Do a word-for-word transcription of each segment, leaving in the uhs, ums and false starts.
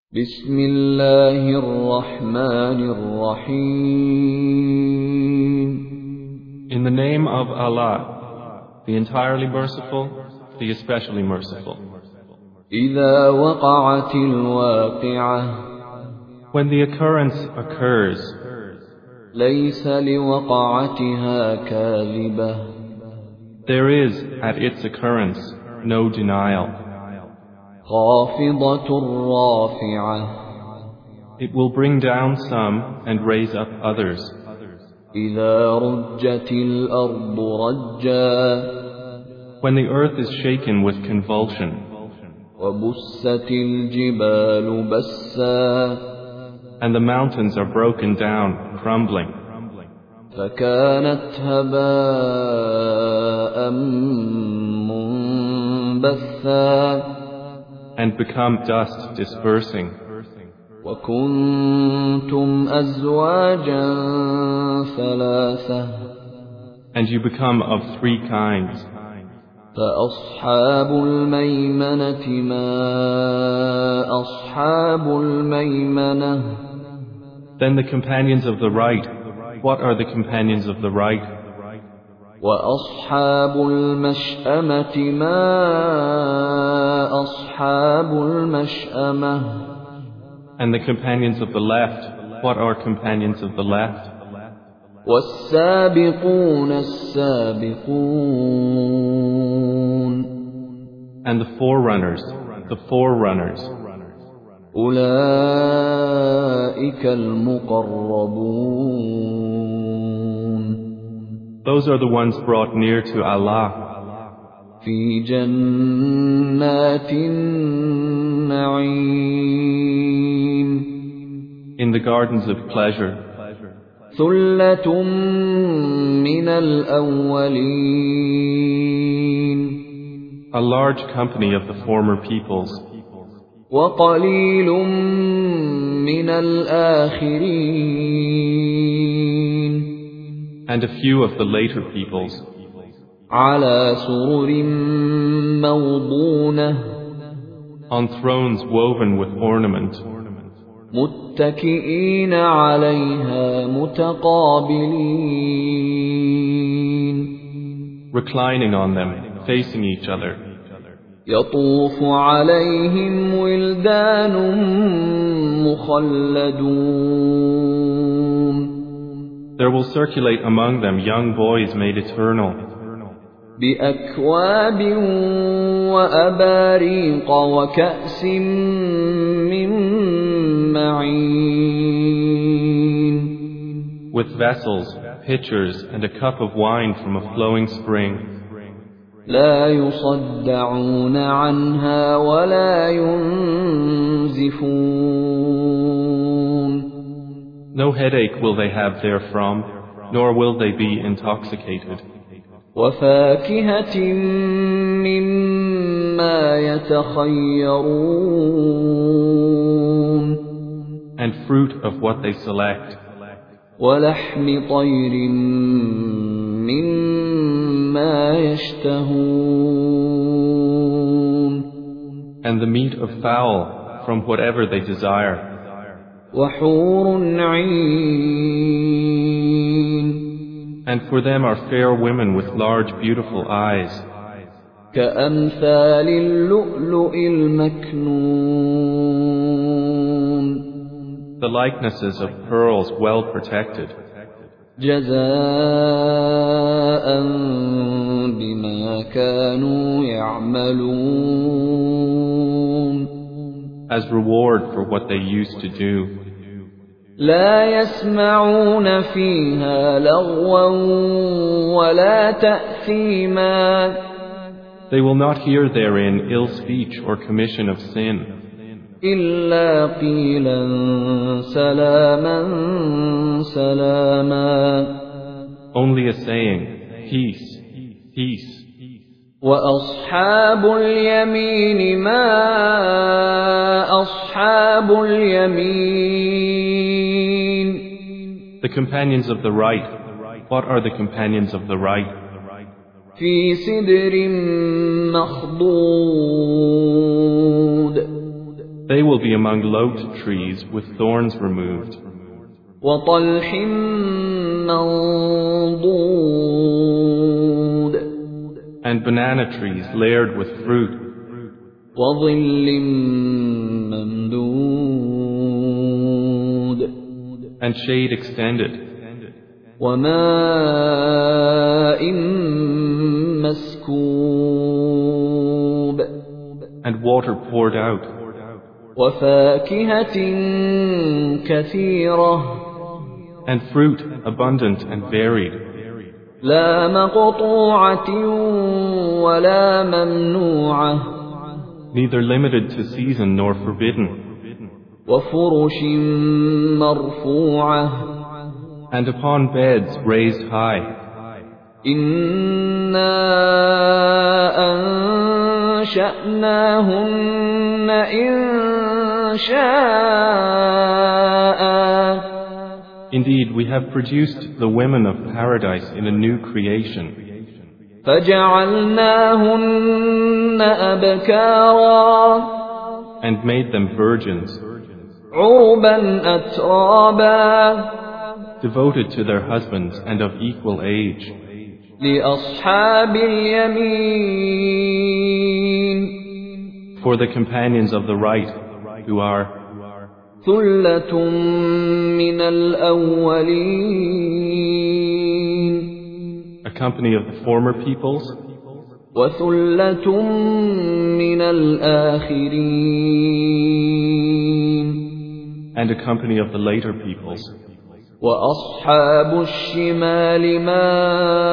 بسم الله الرحمن الرحيم. In the name of Allah, the entirely merciful, the especially merciful. إذا وقعت الواقعة When the occurrence occurs, ليس لوقعتها كاذبة there is at its occurrence no denial. خافضة رافعة It will bring down some and raise up others. إذا رجت الأرض رجا When the earth is shaken with convulsion, وبست الجبال بسا and the mountains are broken down, crumbling, فكانت هباء منبثا and become dust dispersing. وكنتم أزواجا ثلاثة And you become of three kinds. فأصحاب الميمنة ما أصحاب الميمنة Then the companions of the right, what are the companions of the right? وأصحاب المشأمة ما أصحاب المشأمة And the companions of the left, what are companions of the left? والسابقون السابقون And the forerunners, the forerunners. أولئك المقربون Those are the ones brought near to Allah. في جنات النعيم In the gardens of pleasure. ثلة من الأولين A large company of the former peoples. وقليل من الآخرين And a few of the later peoples. على سرر موضونة On thrones woven with ornament. متكئين عليها متقابلين Reclining on them, facing each other. يطوف عليهم ولدان مخلدون There will circulate among them young boys made eternal. بأكواب وأباريق وكأس من معين With vessels, pitchers, and a cup of wine from a flowing spring. لا يصدعون عنها ولا ينزفون No headache will they have therefrom, nor will they be intoxicated. وفاكهة مما يتخيرون And fruit of what they select. ولحم طير مما يشتهون And the meat of fowl from whatever they desire. وحور عين And for them are fair women with large beautiful eyes. كأمثال اللؤلؤ المكنون The likenesses of pearls well protected. جزاء بما كانوا يعملون As reward for what they used to do. لا يسمعون فيها لغوا ولا تأثيما They will not hear therein ill speech or commission of sin. إلا قيلا سلاما سلاما Only a saying, peace, peace. وأصحاب اليمين ما أصحاب اليمين The companions of the right, what are the companions of the right? في سدر مخضود They will be among lote trees with thorns removed, وطلح منضود and banana trees layered with fruit, وظل ممدود and shade extended, وماء مسكوب and water poured out, وفاكهة كثيرة and fruit abundant and varied, لا مقطوعة ولا ممنوعة neither limited to season nor forbidden, وفرش مرفوعة and upon beds raised high. إنا أنشأناهن إنشاء Indeed, we have produced the women of paradise in a new creation, فجعلناهن أبكارا and made them virgins, عربا أترابا devoted to their husbands and of equal age, لأصحاب اليمين for the companions of the right, who are ثلة من الأولين a company of the former peoples, وثلة من الآخرين and a company of the later peoples. وأصحاب الشمال ما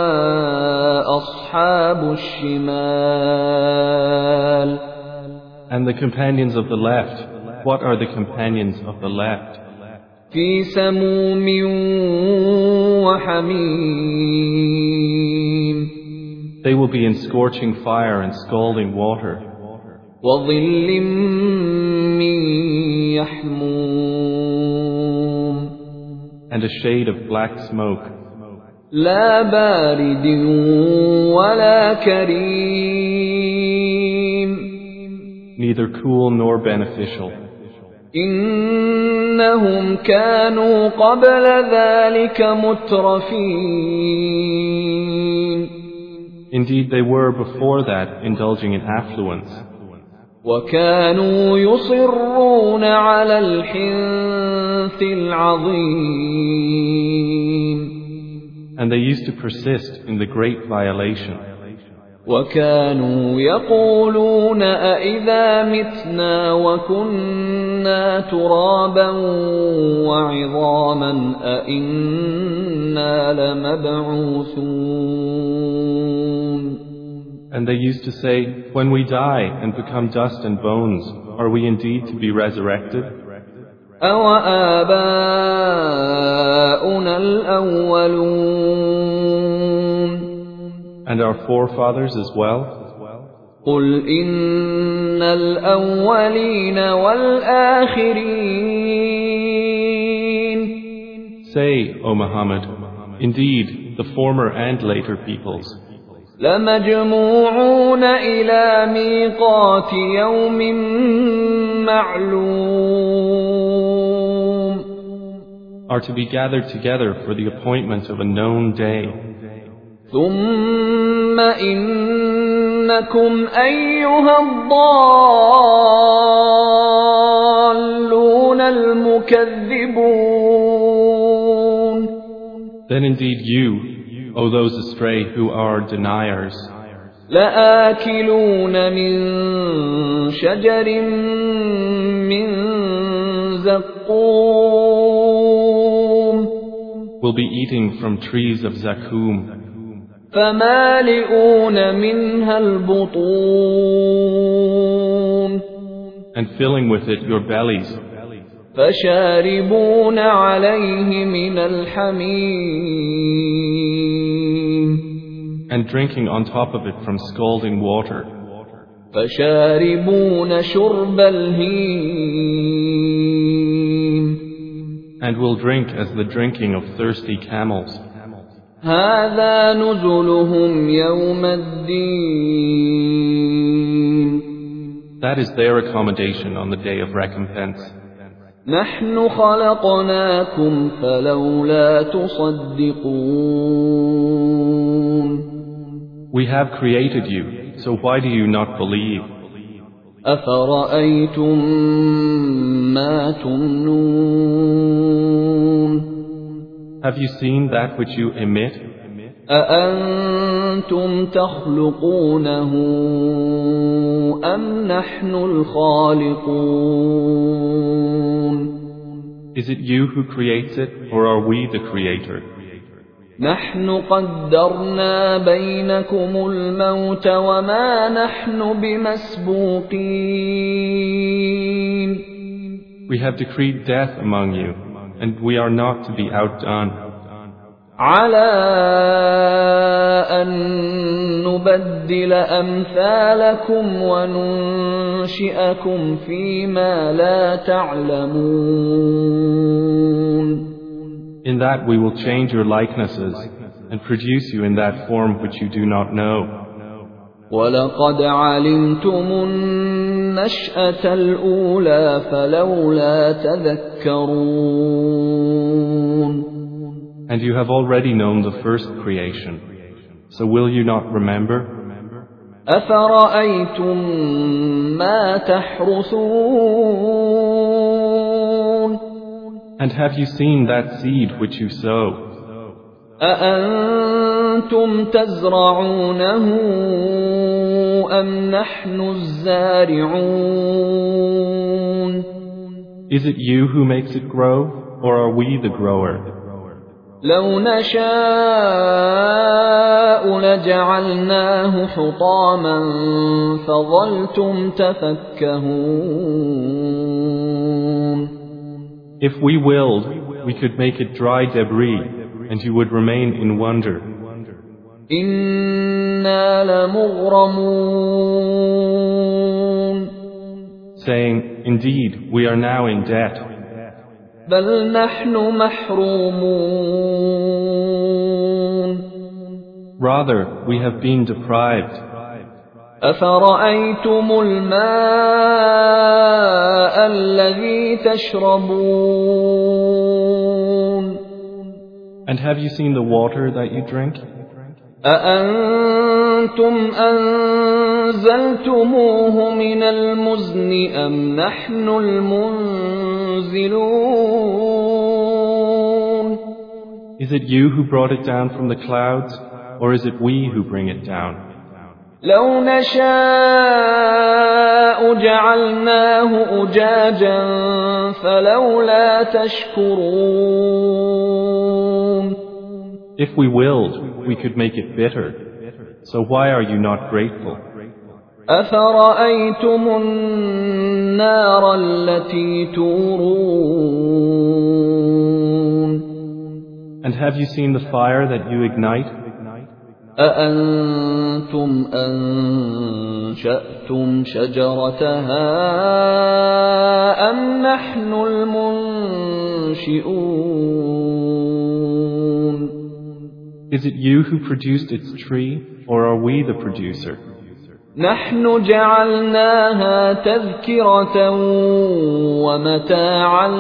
أصحاب الشمال And the companions of the left, what are the companions of the left? في سموم وحميم They will be in scorching fire and scalding water, وظل من يحموم and a shade of black smoke, لا بارد ولا كريم neither cool nor beneficial. إنهم كانوا قبل ذلك مترفين Indeed, they were before that indulging in affluence, وكانوا يصرون على الحنث العظيم and they used to persist in the great violation. وكانوا يقولون أئذا متنا وكنا ترابا وعظاما أئنا لمبعوثون And they used to say, when we die and become dust and bones, are we indeed to be resurrected? أَوَآبَاؤُنَا الْأَوَّلُونَ And our forefathers as well? قُلْ إِنَّ الْأَوَّلِينَ وَالْآخِرِينَ Say, O Muhammad, indeed, the former and later peoples لَمَجْمُوعُونَ إِلَى مِيقَاتِ يَوْمٍ مَّعْلُومٍ are to be gathered together for the appointment of a known day. ثُمَّ إِنَّكُمْ أَيُّهَا الضَّالُّونَ الْمُكَذِّبُونَ Then indeed you, O those astray who are deniers, لَآكِلُونَ مِن شَجَرٍ مِّن زَقُّومٍ will be eating from trees of zakum, فَمَالِئُونَ مِنْهَا الْبُطُونَ and filling with it your bellies, فَشَارِبُونَ عَلَيْهِ مِنَ الْحَمِيمِ and drinking on top of it from scalding water, فَشَارِبُونَ شُرْبَ الْهِيمِ and will drink as the drinking of thirsty camels. هَذَا نُزُلُهُمْ يَوْمَ الدِّينِ That is their accommodation on the day of recompense. نحن خلقناكم فلولا تصدقون We have created you, so why do you not believe? أفرأيتم ما تمنون Have you seen that which you emit? أأنتم تخلقونه أم نحن الخالقون Is it you who creates it, or are we the creator? نحن قدرنا بينكم الموت وما نحن بمسبوقين We have decreed death among you, and we are not to be outdone. على أن نبدل أمثالكم وننشئكم فيما لا تعلمون In that we will change your likenesses and produce you in that form which you do not know. ولقد علمتم النشأة الأولى فلولا تذكرون And you have already known the first creation, so will you not remember? أفرأيتم ما تحرثون And have you seen that seed which you sow? أأنتم تزرعونه أم نحن الزارعون Is it you who makes it grow, or are we the grower? لو نشاء لجعلناه حطاما فظلتم تفكهون If we willed, we could make it dry debris, and you would remain in wonder. إنا لمغرمون Saying, indeed, we are now in debt. بل نحن محرومون Rather, we have been deprived. أفرأيتم الماء الذي تشربون And have you seen the water that you drink? أأنتم أنزلتموه من المزن أم نحن المنزلون Is it you who brought it down from the clouds, or is it we who bring it down? لو نشاء جعلناه أجاجا فلولا تشكرون If we willed, we could make it bitter. So why are you not grateful? أفرأيتم النار التي تورون And have you seen the fire that you ignite? أأنتم أنشأتم شجرتها أم نحن المنشئون Is it you who produced its tree, or are we the producer? نحن جعلناها تذكرة ومتاعا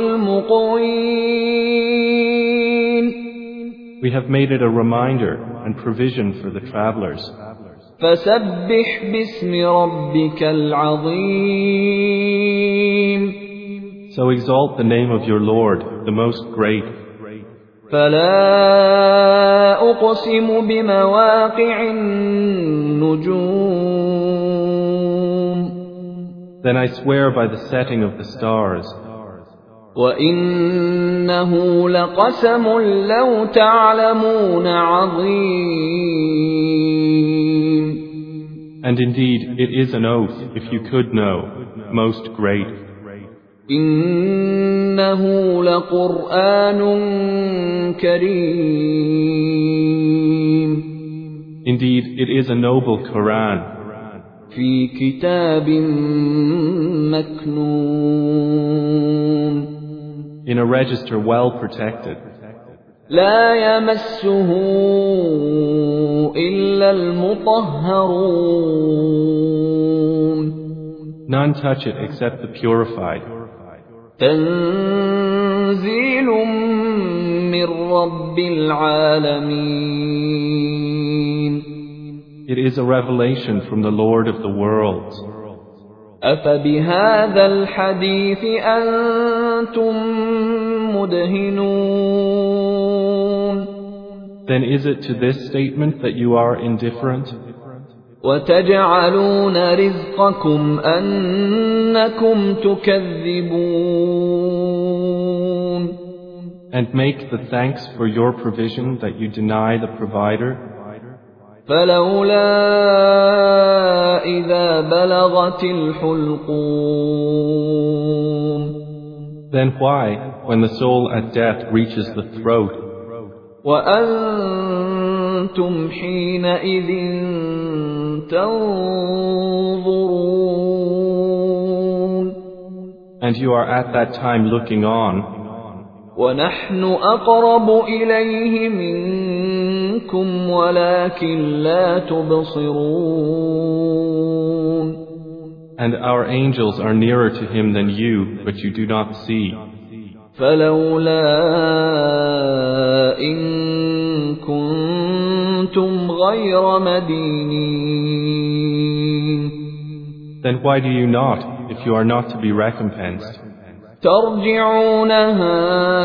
للمقوين We have made it a reminder and provision for the travelers. فسبح باسم ربك العظيم So exalt the name of your Lord, the most great. فلا أقسم بمواقع النجوم Then I swear by the setting of the stars. وإنه لقسم لو تعلمون عظيم And indeed, it is an oath, if you could know, most great. إنه لقرآن كريم Indeed, it is a noble Quran في كتاب مكنون in a register well protected. لا يمسه إلا المطهرون None touch it except the purified. تنزيل من رب العالمين. It is a revelation from the Lord of the worlds. أفبهذا الحديث أنتم مدهنون. Then is it to this statement that you are indifferent? وتجعلون رزقكم أنكم تكذبون. And make the thanks for your provision that you deny the provider. فلولا إذا بلغت الحلقوم. Then why, when the soul at death reaches the throat, وأنتم حينئذ تنظرون. and you are at that time looking on, ونحن أقرب إليه منكم ولكن لا تبصرون. and our angels are nearer to him than you, but you do not see. فلولا إن كنتم غير مدينين. Then why do you not, if you are not to be recompensed? ترجعونها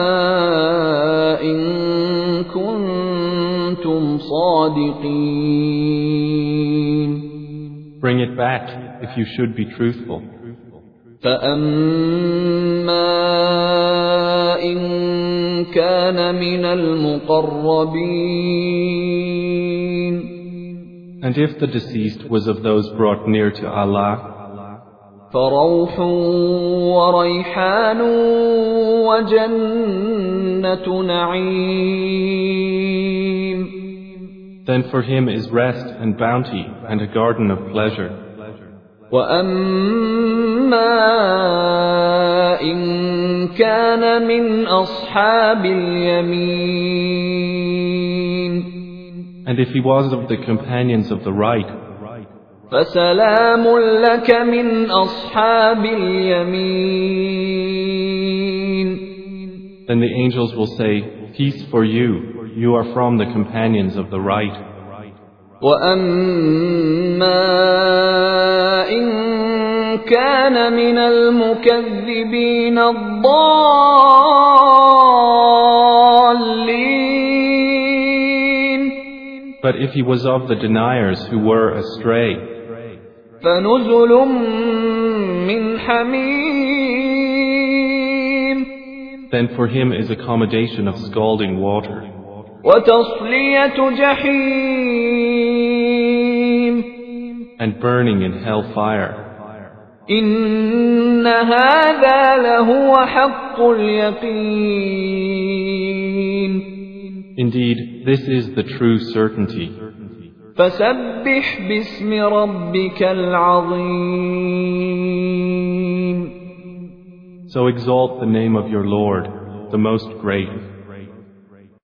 إن كنتم صادقين. Bring it back, if you should be truthful. فأما إن كان من المقربين. And if the deceased was of those brought near to Allah, فروح وريحان وجنة نعيم. then for him is rest and bounty and a garden of pleasure. وأما إن كان من أصحاب اليمين. And if he was of the companions of the right, فسلام لك من أصحاب اليمين. then the angels will say, peace for you, you are from the companions of the right. وأما إن كان من المكذبين الضالين. But if he was of the deniers who were astray, فنزل من حميم. then for him is accommodation of scalding water, وتصلية جحيم. and burning in hell fire. إن هذا لهو حق اليقين. Indeed, this is the true certainty. فسبح باسم ربك العظيم. So exalt the name of your Lord, the most great.